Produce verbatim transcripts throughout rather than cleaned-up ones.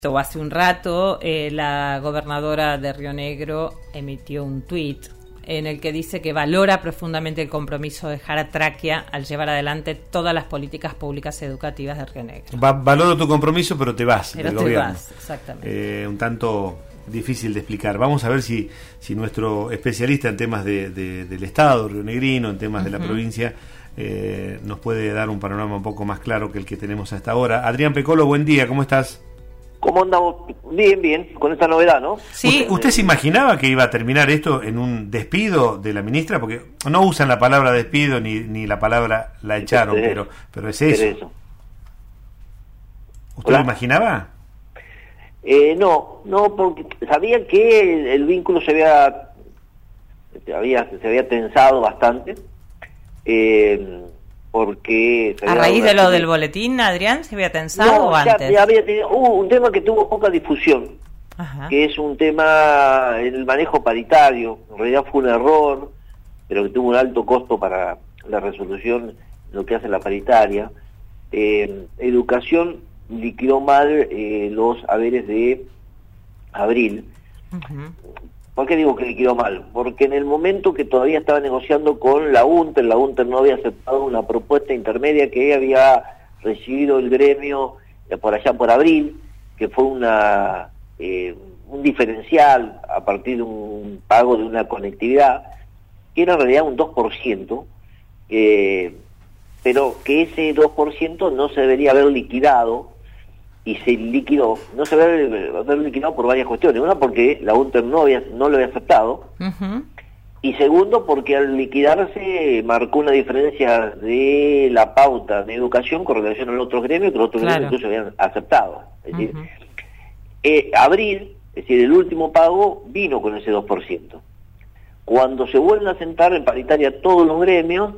O hace un rato, eh, la gobernadora de Río Negro emitió un tuit en el que dice que valora profundamente el compromiso de Jaratraquia al llevar adelante todas las políticas públicas educativas de Río Negro. Va, valoro tu compromiso, pero te vas pero del te gobierno. Vas, exactamente. Eh, un tanto difícil de explicar. Vamos a ver si, si nuestro especialista en temas de, de, del Estado rionegrino, en temas uh-huh. de la provincia, eh, nos puede dar un panorama un poco más claro que el que tenemos hasta ahora. Adrián Pecolo, buen día, ¿cómo estás? ¿Cómo andamos? Bien, bien, con esta novedad, ¿no? Sí. ¿Usted, ¿Usted se imaginaba que iba a terminar esto en un despido de la ministra? Porque no usan la palabra despido ni, ni la palabra la echaron, es, pero pero es eso. Es eso. ¿Usted ¿Hola? lo imaginaba? Eh, no, no, porque sabía que el, el vínculo se había, se había se había tensado bastante, eh, porque... ¿A raíz de lo del boletín, Adrián, se había tensado no, o ya, antes? Ya había tenido, hubo un tema que tuvo poca difusión, Ajá. que es un tema, el manejo paritario. En realidad fue un error, pero que tuvo un alto costo para la resolución, lo que hace la paritaria. Eh, educación liquidó mal eh, los haberes de Abril. Uh-huh. ¿Por qué digo que liquidó mal? Porque en el momento que todavía estaba negociando con la UNTER, la UNTER no había aceptado una propuesta intermedia que había recibido el gremio eh, por allá por Abril, que fue una eh, un diferencial a partir de un pago de una conectividad, que era en realidad un dos por ciento, eh, pero que ese dos por ciento no se debería haber liquidado, y se liquidó, no se debe haber liquidado por varias cuestiones. Una, porque la UNTER no había, no lo había aceptado, Uh-huh. y segundo, porque al liquidarse marcó una diferencia de la pauta de educación con relación a los otros gremios, que los otros Claro. gremios incluso habían aceptado. Es decir, Uh-huh. eh, Abril, es decir, el último pago vino con ese dos por ciento. Cuando se vuelven a sentar en paritaria todos los gremios,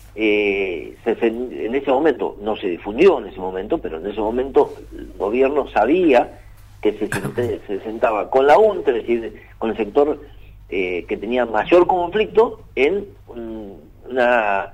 Eh, se, en ese momento, no se difundió en ese momento, pero en ese momento el gobierno sabía que se, se sentaba con la UNTER, es decir, con el sector eh, que tenía mayor conflicto en, una,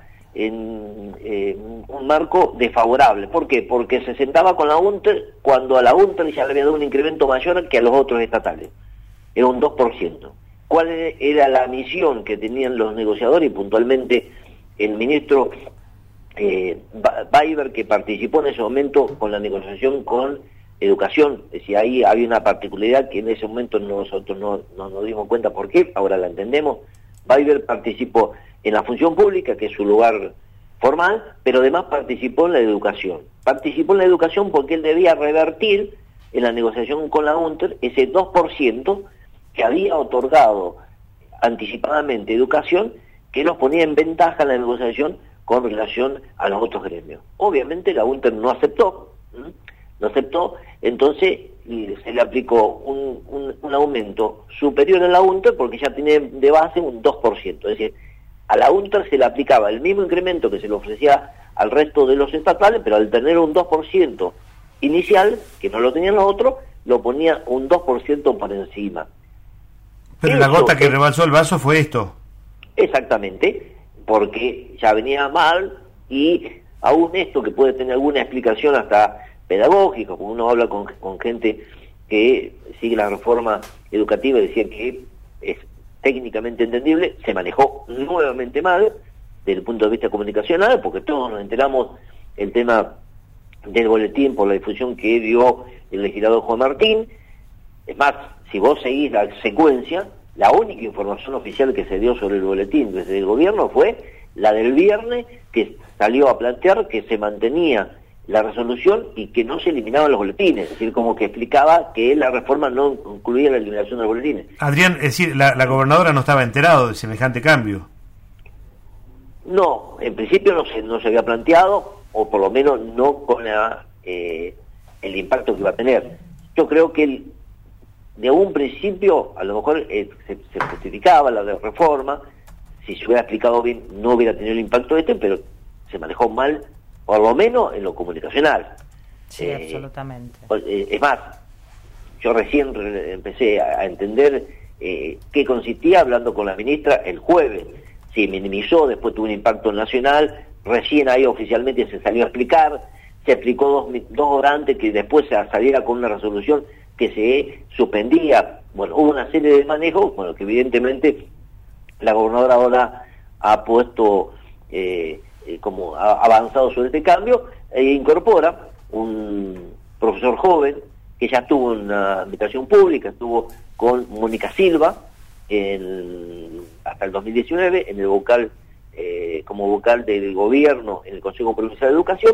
en eh, un marco desfavorable. ¿Por qué? Porque se sentaba con la UNTER cuando a la UNTER ya le había dado un incremento mayor que a los otros estatales. Era un dos por ciento. ¿Cuál era la misión que tenían los negociadores y puntualmente el ministro eh, Baiber, que participó en ese momento con la negociación con educación? Es decir, ahí había una particularidad que en ese momento nosotros no, no nos dimos cuenta por qué, ahora la entendemos. Baiber participó en la función pública, que es su lugar formal, pero además participó en la educación. Participó en la educación porque él debía revertir en la negociación con la UNTER ese dos por ciento que había otorgado anticipadamente educación, que los ponía en ventaja en la negociación con relación a los otros gremios. Obviamente la UNTER no aceptó, ¿m? no aceptó, entonces se le aplicó un, un, un aumento superior a la UNTER porque ya tiene de base un dos por ciento, es decir, a la UNTER se le aplicaba el mismo incremento que se le ofrecía al resto de los estatales, pero al tener un dos por ciento inicial, que no lo tenían los otros, lo ponía un dos por ciento por encima. Pero Eso la gota que es... rebalsó el vaso fue esto. Exactamente, porque ya venía mal, y aún esto que puede tener alguna explicación hasta pedagógica, como uno habla con, con gente que sigue la reforma educativa y decía que es técnicamente entendible, se manejó nuevamente mal desde el punto de vista comunicacional, porque todos nos enteramos el tema del boletín por la difusión que dio el legislador Juan Martín. Es más, si vos seguís la secuencia, la única información oficial que se dio sobre el boletín desde el gobierno fue la del viernes, que salió a plantear que se mantenía la resolución y que no se eliminaban los boletines, es decir, como que explicaba que la reforma no incluía la eliminación de los boletines. Adrián, es decir, la, la gobernadora no estaba enterado de semejante cambio. No, en principio no se, no se había planteado, o por lo menos no con la, eh, el impacto que iba a tener. Yo creo que el de un principio, a lo mejor eh, se, se justificaba la de reforma, si se hubiera explicado bien no hubiera tenido el impacto este, pero se manejó mal, por lo menos en lo comunicacional. Sí, eh, absolutamente. Eh, es más, yo recién re empecé a, a entender eh, qué consistía hablando con la ministra el jueves. Se minimizó, después tuvo un impacto nacional, recién ahí oficialmente se salió a explicar, se explicó dos, dos horas antes que después se saliera con una resolución que se suspendía. Bueno, hubo una serie de manejos, bueno, que evidentemente la gobernadora ahora ha puesto, eh, eh, como ha avanzado sobre este cambio, e incorpora un profesor joven que ya estuvo en una invitación pública, estuvo con Mónica Silva en, hasta el dos mil diecinueve en el vocal, eh, como vocal del gobierno en el Consejo Provincial de Educación,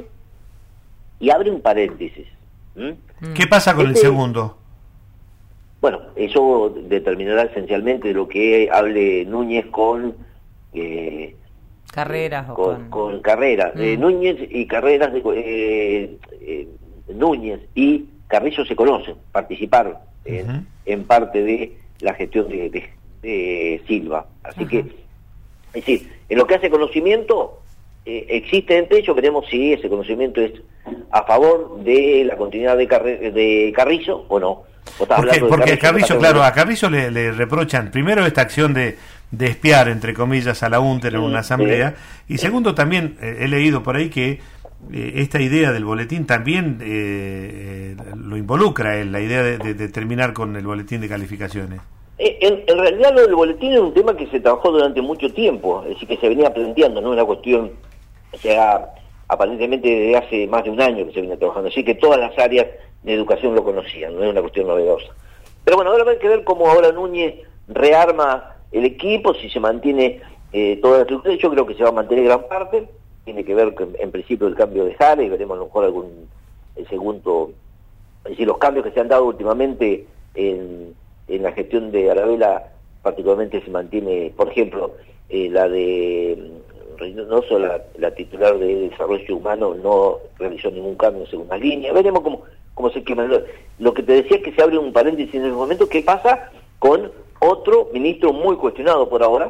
y abre un paréntesis. ¿Mm? ¿Qué pasa con este, el segundo? Bueno, eso determinará esencialmente lo que hable Núñez con eh, Carreras, eh, o con, con... con Carreras. Mm. Eh, Núñez y Carreras, de, eh, eh, Núñez y Carrizo se conocen, participaron en, uh-huh. en parte de la gestión de, de, de Silva. Así uh-huh. que, es decir, en lo que hace conocimiento, eh, existe entre ellos, veremos si ese conocimiento es a favor de la continuidad de, Carre, de Carrizo o no. Porque, porque a Carrizo, claro, a Carrizo le, le reprochan primero esta acción de, de espiar, entre comillas, a la UNTER en una asamblea, sí, y segundo también eh, he leído por ahí que eh, esta idea del boletín también eh, eh, lo involucra él, la idea de, de, de terminar con el boletín de calificaciones. En, en realidad lo del boletín es un tema que se trabajó durante mucho tiempo, es decir, que se venía planteando, no es una cuestión, o sea, aparentemente desde hace más de un año que se venía trabajando, así que todas las áreas de educación lo conocían, no es una cuestión novedosa. Pero bueno, ahora hay que ver cómo ahora Núñez rearma el equipo, si se mantiene eh, toda la estructura. Yo creo que se va a mantener gran parte, tiene que ver con, en principio el cambio de Jara, y veremos a lo mejor algún el segundo, es decir, los cambios que se han dado últimamente en, en la gestión de Aravela, particularmente se mantiene, por ejemplo, eh, la de Reynoso, la, la titular de Desarrollo Humano, no realizó ningún cambio en segunda línea. Veremos cómo cómo se quema. Lo, lo que te decía es que se abre un paréntesis en el momento. ¿Qué pasa con otro ministro muy cuestionado por ahora,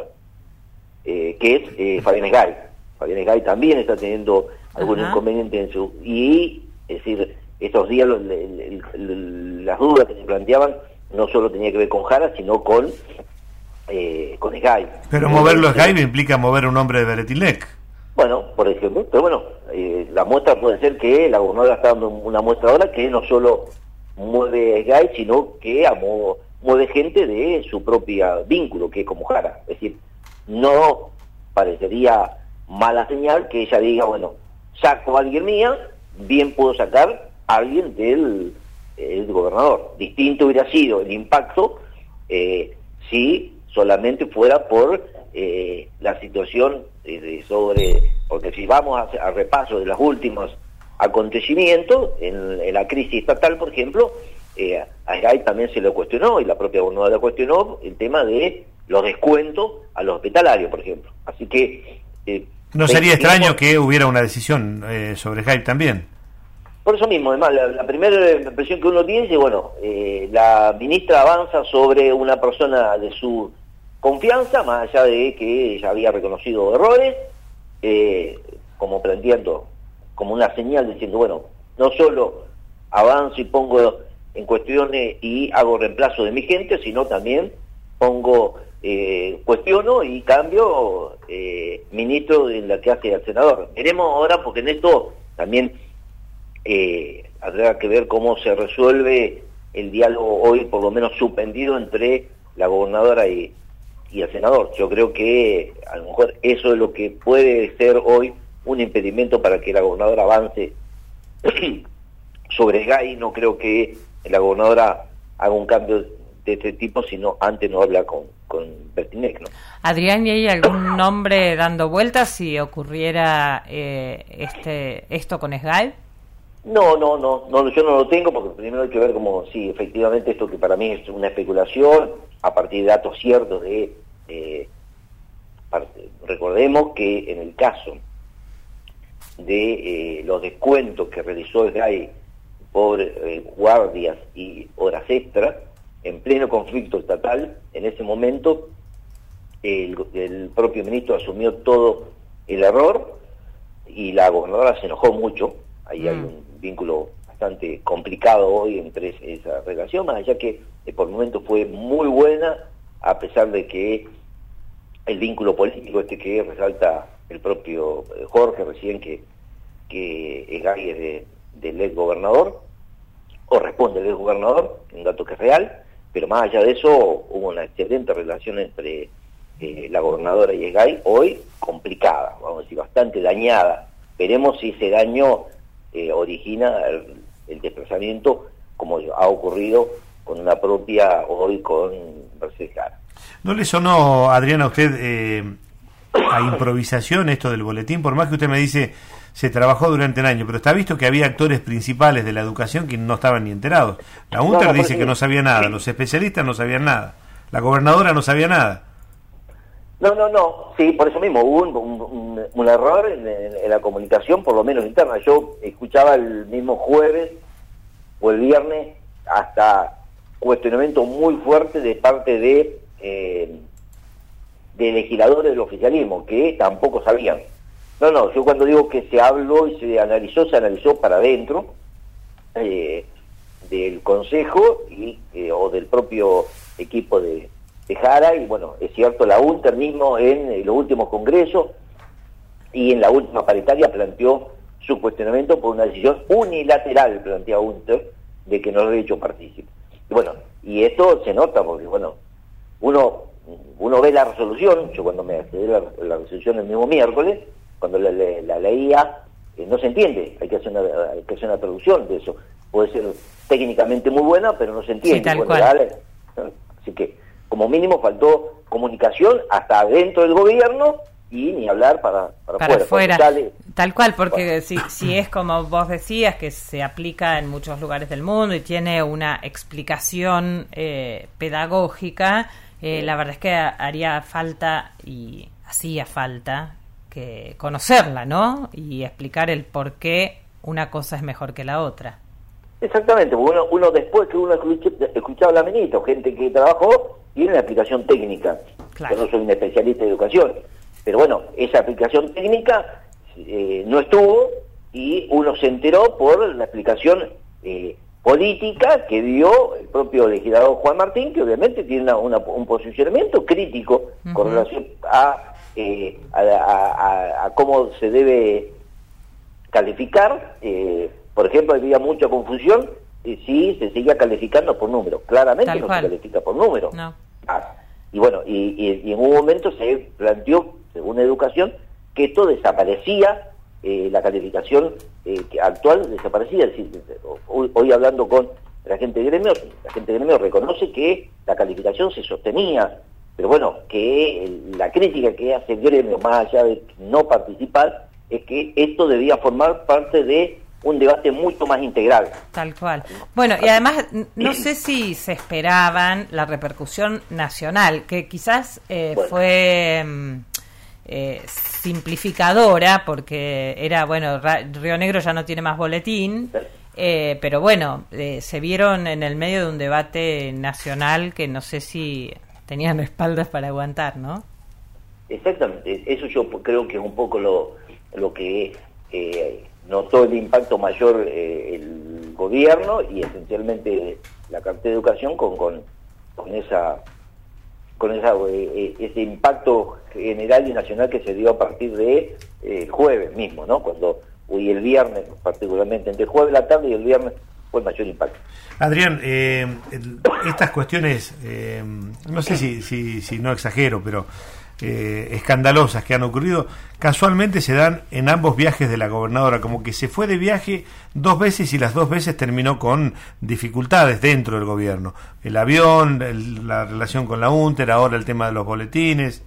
eh, que es eh, Fabián Esgay? Fabián Esgay también está teniendo algún uh-huh. inconveniente en su... Y, es decir, estos días los, le, le, le, las dudas que se planteaban no solo tenía que ver con Jara, sino con eh, con Esgay. Pero moverlo a Esgay implica mover un hombre de Beretilnec. Bueno, por ejemplo, pero bueno, eh, la muestra puede ser que la gobernadora está dando una muestra ahora que no solo mueve Esgay, sino que amo, mueve gente de su propia vínculo, que es como Jara. Es decir, no parecería mala señal que ella diga, bueno, saco a alguien mía, bien puedo sacar a alguien del el gobernador. Distinto hubiera sido el impacto eh, si solamente fuera por eh, la situación eh, sobre, porque si vamos a, a repaso de los últimos acontecimientos en, en la crisis estatal, por ejemplo, eh, a Esgay también se lo cuestionó, y la propia gobernadora lo cuestionó, el tema de los descuentos a los hospitalarios, por ejemplo. Así que eh, no sería extraño que hubiera una decisión eh, sobre Esgay también. Por eso mismo, además, la, la primera impresión que uno tiene es, bueno, eh, la ministra avanza sobre una persona de su confianza, más allá de que ella había reconocido errores, eh, como planteando, como una señal diciendo, bueno, no solo avanzo y pongo en cuestiones y hago reemplazo de mi gente, sino también pongo, eh, cuestiono y cambio eh, ministro de la que hace al senador. Veremos ahora, porque en esto también eh, habrá que ver cómo se resuelve el diálogo hoy, por lo menos suspendido, entre la gobernadora y y el senador. Yo creo que a lo mejor eso es lo que puede ser hoy un impedimento para que la gobernadora avance sobre Esgay. No creo que la gobernadora haga un cambio de este tipo, sino antes no habla con, con Beretilnec, ¿no? Adrián, ¿y hay algún nombre dando vueltas si ocurriera eh, este esto con Esgay? No, no, no, no, yo no lo tengo, porque primero hay que ver cómo, sí, efectivamente esto que para mí es una especulación, a partir de datos ciertos de, eh, parte, recordemos que en el caso de eh, los descuentos que realizó Esgay por eh, guardias y horas extras, en pleno conflicto estatal, en ese momento el, el propio ministro asumió todo el error y la gobernadora se enojó mucho. Ahí mm. hay un vínculo bastante complicado hoy entre esa relación, más allá que eh, por el momento fue muy buena, a pesar de que el vínculo político este que resalta el propio eh, Jorge recién, que, que Esgay es de, del ex gobernador, o responde el gobernador, un dato que es real, pero más allá de eso hubo una excelente relación entre eh, la gobernadora y Esgay, hoy complicada, vamos a decir, bastante dañada. Veremos si ese daño eh, origina el, el desplazamiento, como ha ocurrido con una propia hoy con Mercedes Jara. ¿No le sonó, Adrián, a usted eh, a improvisación esto del boletín? Por más que usted me dice se trabajó durante un año, pero está visto que había actores principales de la educación que no estaban ni enterados. La UNTER no, no, dice que no sabía nada, sí. Los especialistas no sabían nada, la gobernadora no sabía nada. No, no, no, sí, por eso mismo hubo un, un, un error en, en, en la comunicación, por lo menos interna. Yo escuchaba el mismo jueves o el viernes hasta cuestionamiento muy fuerte de parte de, eh, de legisladores del oficialismo, que tampoco sabían. No, no, yo cuando digo que se habló y se analizó, se analizó para adentro eh, del Consejo y eh, o del propio equipo de, de Jara, y bueno, es cierto, la UNTER mismo en, en los últimos congresos y en la última paritaria planteó su cuestionamiento por una decisión unilateral, plantea UNTER, de que no lo había hecho partícipe. Y bueno, y esto se nota porque, bueno, uno uno ve la resolución, yo cuando me accedí a la, la resolución el mismo miércoles, cuando la, la, la leía, eh, no se entiende, hay que hacer una hay que hacer una traducción de eso. Puede ser técnicamente muy buena, pero no se entiende. Sí, tal bueno, cual. Dale, así que, como mínimo, faltó comunicación hasta dentro del gobierno y ni hablar para, para, para afuera. afuera. Sale, tal cual, porque bueno. si, si es como vos decías, que se aplica en muchos lugares del mundo y tiene una explicación eh, pedagógica, eh, sí. La verdad es que haría falta, y hacía falta, que conocerla, ¿no? Y explicar el por qué una cosa es mejor que la otra. Exactamente, porque uno, uno después que uno escucha, escuchaba la ministra, gente que trabajó, tiene una aplicación técnica. Claro. Yo no soy un especialista de educación, pero bueno, esa aplicación técnica eh, no estuvo y uno se enteró por la explicación eh, política que dio el propio legislador Juan Martín, que obviamente tiene una, una, un posicionamiento crítico uh-huh. con relación a, eh, a, a, a, a cómo se debe calificar. Eh, por ejemplo, había mucha confusión eh, si se seguía calificando por número. Claramente Tal no cual. se califica por número. No. Ah, y bueno, y, y, y en un momento se planteó, según Educación, que esto desaparecía, eh, la calificación eh, actual desaparecía. Es decir, hoy, hoy hablando con la gente de gremio, la gente de gremio reconoce que la calificación se sostenía, pero bueno, que la crítica que hace el gremio, más allá de no participar, es que esto debía formar parte de un debate mucho más integral. Tal cual. Bueno, y además no sé si se esperaban la repercusión nacional, que quizás eh, bueno. fue eh, simplificadora, porque era, bueno, Río Negro ya no tiene más boletín, eh, pero bueno, eh, se vieron en el medio de un debate nacional que no sé si tenían espaldas para aguantar, ¿no? Exactamente, eso yo creo que es un poco lo, lo que... Eh, notó el impacto mayor eh, el gobierno y esencialmente la cartera de educación con con, con esa con esa eh, ese impacto general y nacional que se dio a partir de eh, el jueves mismo, ¿no? Cuando hoy el viernes, particularmente entre el jueves de la tarde y el viernes, fue el mayor impacto. Adrián, eh, estas cuestiones, eh, no sé si, si, si no exagero, pero Eh, escandalosas que han ocurrido, casualmente se dan en ambos viajes de la gobernadora, como que se fue de viaje dos veces y las dos veces terminó con dificultades dentro del gobierno. El avión, el, la relación con la UNTER, ahora el tema de los boletines.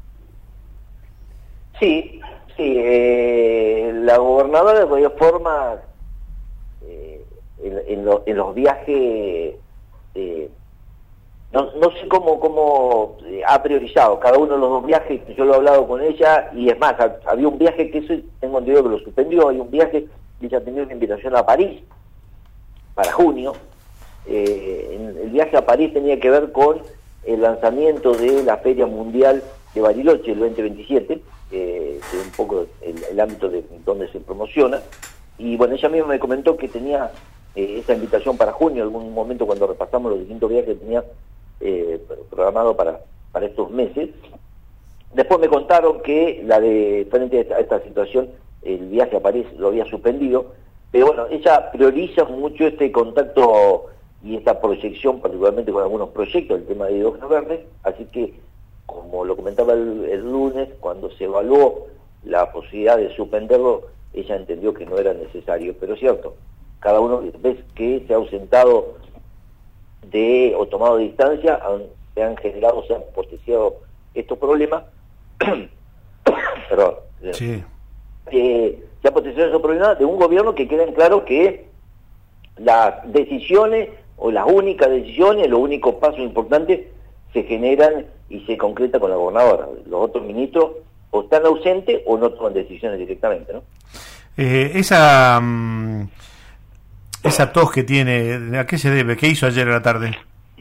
Sí, sí, eh, la gobernadora de cualquier forma eh, en, en, lo, en los viajes eh, No, no sé cómo cómo ha priorizado cada uno de los dos viajes. Yo lo he hablado con ella y es más, había un viaje que eso tengo entendido que lo suspendió, hay un viaje que ella tenía una invitación a París para junio. Eh, el viaje a París tenía que ver con el lanzamiento de la Feria Mundial de Bariloche el veinte veintisiete, eh, que es un poco el, el ámbito de donde se promociona, y bueno, ella misma me comentó que tenía eh, esa invitación para junio, en algún momento cuando repasamos los distintos viajes que tenía Eh, programado para, para estos meses. Después me contaron que la de frente a esta, a esta situación, el viaje a París lo había suspendido, Pero bueno, ella prioriza mucho este contacto y esta proyección, particularmente con algunos proyectos, el tema de hidrógeno verde, así que, como lo comentaba el, el lunes, cuando se evaluó la posibilidad de suspenderlo, ella entendió que no era necesario, pero es cierto, cada uno ves que se ha ausentado de o tomado distancia, han, se han generado, se han potenciado estos problemas, perdón, sí. eh, se ha potenciado esos problemas de un gobierno que queden claro que las decisiones o las únicas decisiones, los únicos pasos importantes se generan y se concreta con la gobernadora. Los otros ministros o están ausentes o no toman decisiones directamente, ¿no? Eh, esa um, esa tos que tiene, ¿a qué se debe? ¿Qué hizo ayer a la tarde?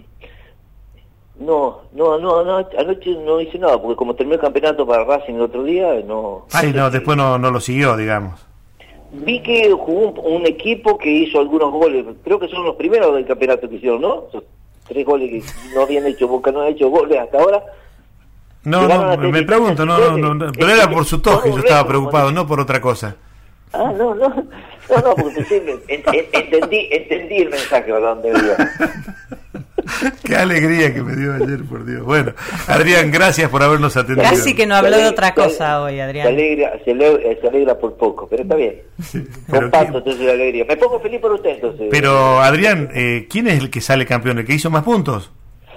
No, no, no, no, anoche no hice nada, porque como terminó el campeonato para Racing el otro día, no... Ay, no, después no, no lo siguió, digamos. Vi que jugó un, un equipo que hizo algunos goles, creo que son los primeros del campeonato que hicieron, ¿no? Son tres goles que no habían hecho, Boca no ha hecho goles hasta ahora. No, no, me pregunto, no, no, no, no, pero era por su tos que yo estaba preocupado, no por otra cosa. Ah, no, no, no, no, porque sí, en, en, entendí, entendí el mensaje, ¿verdad? Donde iba. Qué alegría que me dio ayer, por Dios. Bueno, Adrián, gracias por habernos atendido. Casi que no habló de otra cosa hoy, Adrián. Se alegra, se alegra, se alegra por poco, pero está bien. Sí, Comparto entonces la alegría. Me pongo feliz por usted, entonces. Pero, Adrián, eh, ¿quién es el que sale campeón? ¿El que hizo más puntos?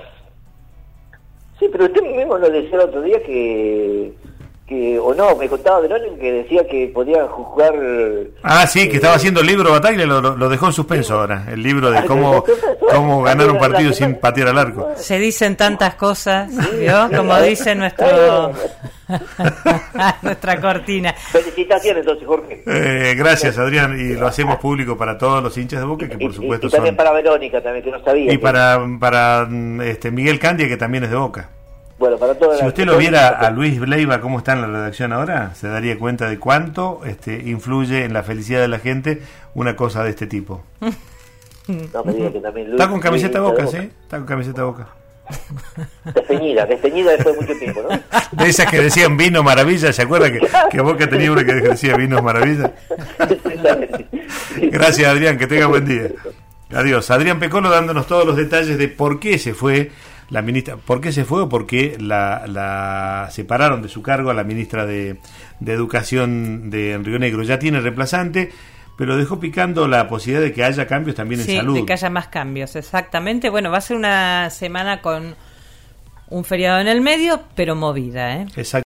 Sí, pero usted mismo nos decía el otro día que... que o no, me contaba Verónica que decía que podía jugar... Ah, sí, que eh, estaba haciendo el libro Bataglia, lo, lo dejó en suspenso ahora. El libro de cómo, cómo ganar un partido sin patear al arco. Se dicen tantas cosas, ¿vio? Como dice nuestro nuestra cortina. Felicitaciones entonces, Jorge. Eh, gracias, Adrián, y lo hacemos público para todos los hinchas de Boca, que por supuesto y, y también son... para Verónica, también, que no sabía. Y que... para, para este Miguel Candia, que también es de Boca. Bueno, para toda Si la... usted lo viera a Luis Bleiva cómo está en la redacción ahora, se daría cuenta de cuánto este, influye en la felicidad de la gente una cosa de este tipo. No me diga que también Luis, Está con camiseta Luis, Boca, de ¿sí? Está con camiseta Boca. Desteñida, desteñida después de mucho tiempo, ¿no? De esas que decían vino maravilla, ¿se acuerda que, que Boca tenía una que decía vino maravilla? Gracias, Adrián, que tenga buen día. Adiós. Adrián Pecolo dándonos todos los detalles de por qué se fue la ministra, por qué se fue o por qué la, la separaron de su cargo a la ministra de, de Educación de Río Negro. Ya tiene reemplazante, pero dejó picando la posibilidad de que haya cambios también en sí, salud. Sí, de que haya más cambios, exactamente. Bueno, va a ser una semana con un feriado en el medio, pero movida, ¿eh? Exacto.